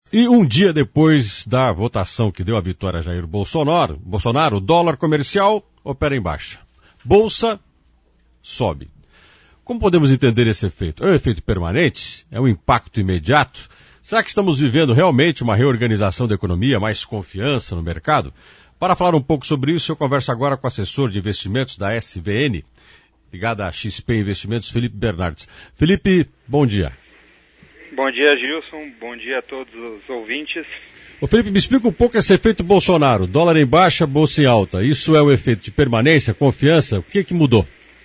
E um dia depois da votação que deu a vitória a Jair Bolsonaro, o dólar comercial opera em baixa. Bolsa sobe. Como podemos entender esse efeito? É um efeito permanente? É um impacto imediato? Será que estamos vivendo realmente uma reorganização da economia, mais confiança no mercado? Para falar um pouco sobre isso, eu converso agora com o assessor de investimentos da SVN, ligado à XP Investimentos, Felipe Bernardes. Felipe, bom dia. Bom dia, Gilson. Bom dia a todos os ouvintes. Ô Felipe, me explica um pouco esse efeito Bolsonaro. Dólar em baixa, bolsa em alta. Isso é um efeito de permanência, confiança? O que mudou?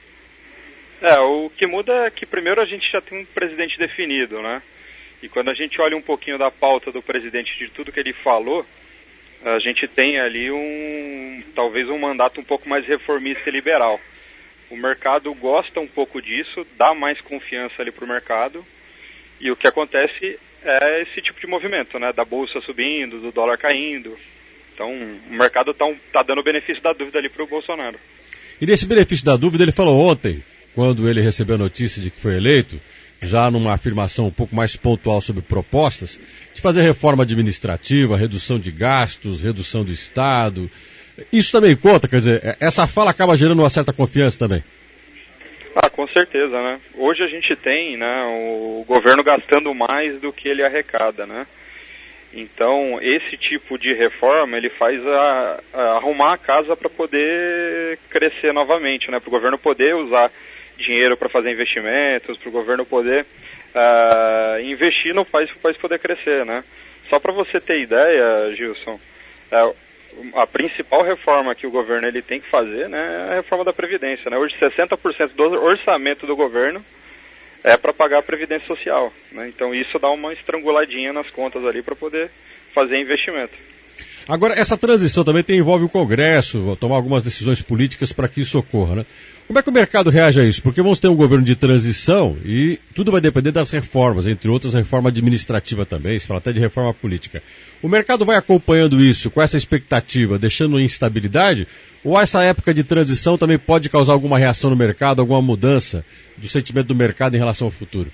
O que muda é que primeiro a gente já tem um presidente definido, né? E quando a gente olha um pouquinho da pauta do presidente, de tudo que ele falou, a gente tem ali talvez um mandato um pouco mais reformista e liberal. O mercado gosta um pouco disso, dá mais confiança ali para o mercado. E o que acontece é esse tipo de movimento, né? Da bolsa subindo, do dólar caindo. Então, o mercado tá dando o benefício da dúvida ali para o Bolsonaro. E nesse benefício da dúvida, ele falou ontem, quando ele recebeu a notícia de que foi eleito, já numa afirmação um pouco mais pontual sobre propostas, de fazer reforma administrativa, redução de gastos, redução do Estado. Isso também conta, quer dizer, essa fala acaba gerando uma certa confiança também. Com certeza, né? Hoje a gente tem, né, o governo gastando mais do que ele arrecada, né? Então, esse tipo de reforma, ele faz arrumar a casa para poder crescer novamente, né? Para o governo poder usar dinheiro para fazer investimentos, para o governo poder investir no país para o país poder crescer, né? Só para você ter ideia, Gilson, a principal reforma que o governo ele tem que fazer, né, é a reforma da Previdência, né? Hoje 60% do orçamento do governo é para pagar a Previdência Social, né? Então isso dá uma estranguladinha nas contas ali para poder fazer investimento. Agora, essa transição também envolve o Congresso, tomar algumas decisões políticas para que isso ocorra, né? Como é que o mercado reage a isso? Porque vamos ter um governo de transição e tudo vai depender das reformas, entre outras, reforma administrativa também, se fala até de reforma política. O mercado vai acompanhando isso com essa expectativa, deixando instabilidade? Ou essa época de transição também pode causar alguma reação no mercado, alguma mudança do sentimento do mercado em relação ao futuro?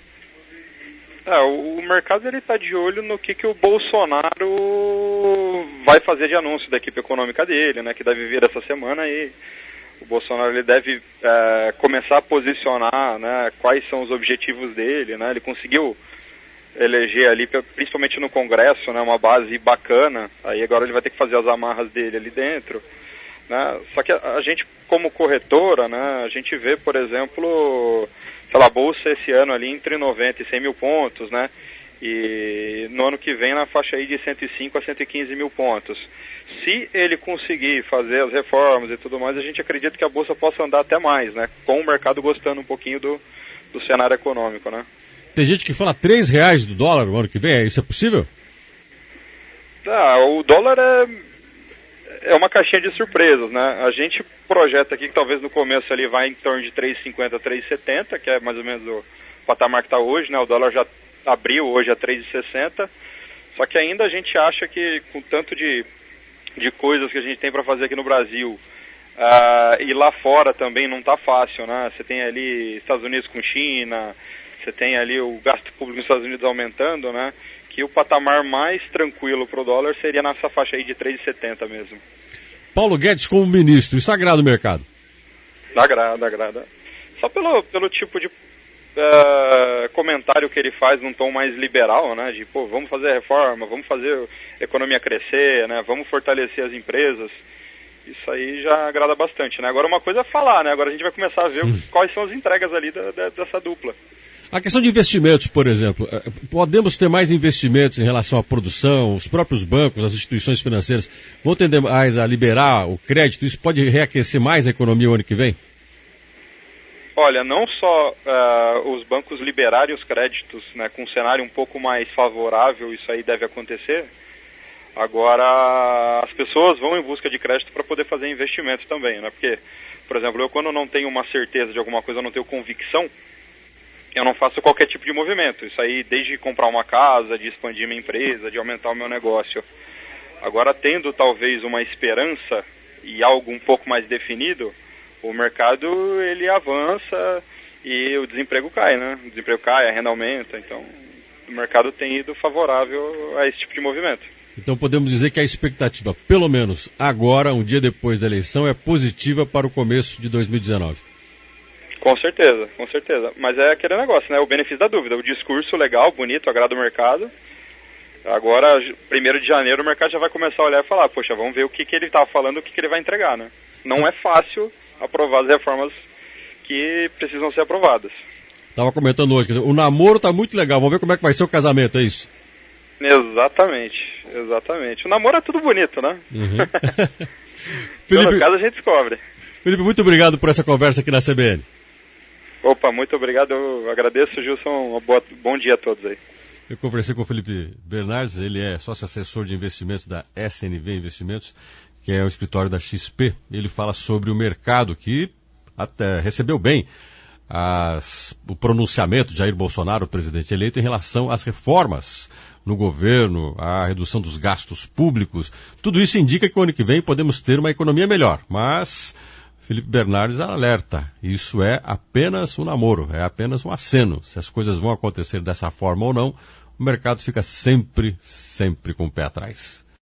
O mercado está de olho no que o Bolsonaro vai fazer de anúncio da equipe econômica dele, né, que deve vir essa semana, e o Bolsonaro ele deve começar a posicionar, né, quais são os objetivos dele, né? Ele conseguiu eleger ali, principalmente no Congresso, né, uma base bacana. Aí agora ele vai ter que fazer as amarras dele ali dentro, né? Só que a gente, como corretora, né, a gente vê, por exemplo, a bolsa esse ano ali entre 90 e 100 mil pontos, né? E no ano que vem na faixa aí de 105 a 115 mil pontos. Se ele conseguir fazer as reformas e tudo mais, a gente acredita que a bolsa possa andar até mais, né? Com o mercado gostando um pouquinho do cenário econômico, né? Tem gente que fala R$3 do dólar no ano que vem, isso é possível? O dólar é uma caixinha de surpresas, né? A gente projeta aqui que talvez no começo ele vai em torno de 3,50 a 3,70, que é mais ou menos o patamar que está hoje, né? O dólar já abriu hoje a 3,60, só que ainda a gente acha que com tanto de coisas que a gente tem para fazer aqui no Brasil, e lá fora também não está fácil, né? Você tem ali Estados Unidos com China, você tem ali o gasto público nos Estados Unidos aumentando, né? Que o patamar mais tranquilo para o dólar seria nessa faixa aí de 3,70 mesmo. Paulo Guedes como ministro, isso agrada o mercado? Agrada. Só pelo tipo de comentário que ele faz num tom mais liberal, né? De, vamos fazer reforma, vamos fazer a economia crescer, né? Vamos fortalecer as empresas. Isso aí já agrada bastante, né? Agora uma coisa é falar, né? Agora a gente vai começar a ver quais são as entregas ali dessa dupla. A questão de investimentos, por exemplo, podemos ter mais investimentos em relação à produção, os próprios bancos, as instituições financeiras vão tender mais a liberar o crédito, isso pode reaquecer mais a economia o ano que vem? Olha, não só os bancos liberarem os créditos, né, com um cenário um pouco mais favorável, isso aí deve acontecer. Agora, as pessoas vão em busca de crédito para poder fazer investimentos também, né? Porque, por exemplo, eu quando não tenho uma certeza de alguma coisa, eu não tenho convicção, eu não faço qualquer tipo de movimento. Isso aí, desde comprar uma casa, de expandir minha empresa, de aumentar o meu negócio. Agora, tendo talvez uma esperança e algo um pouco mais definido, o mercado ele avança e o desemprego cai, né? O desemprego cai, a renda aumenta, então o mercado tem ido favorável a esse tipo de movimento. Então podemos dizer que a expectativa, pelo menos agora, um dia depois da eleição, é positiva para o começo de 2019. Com certeza, com certeza. Mas é aquele negócio, né? O benefício da dúvida. O discurso legal, bonito, agrada o mercado. Agora, 1º de janeiro, o mercado já vai começar a olhar e falar, poxa, vamos ver o que ele está falando, o que ele vai entregar, né? Não é fácil aprovar as reformas que precisam ser aprovadas. Estava comentando hoje, quer dizer, o namoro está muito legal, vamos ver como é que vai ser o casamento, é isso? Exatamente, exatamente. O namoro é tudo bonito, né? Uhum. Felipe, no caso a gente descobre. Felipe, muito obrigado por essa conversa aqui na CBN. Opa, muito obrigado, eu agradeço, Gilson, bom dia a todos aí. Eu conversei com o Felipe Bernardes, ele é sócio-assessor de investimentos da SNV Investimentos, que é o escritório da XP. Ele fala sobre o mercado que até recebeu bem o pronunciamento de Jair Bolsonaro, o presidente eleito, em relação às reformas no governo, à redução dos gastos públicos. Tudo isso indica que o ano que vem podemos ter uma economia melhor, mas Felipe Bernardes alerta, isso é apenas um namoro, é apenas um aceno. Se as coisas vão acontecer dessa forma ou não, o mercado fica sempre com o pé atrás.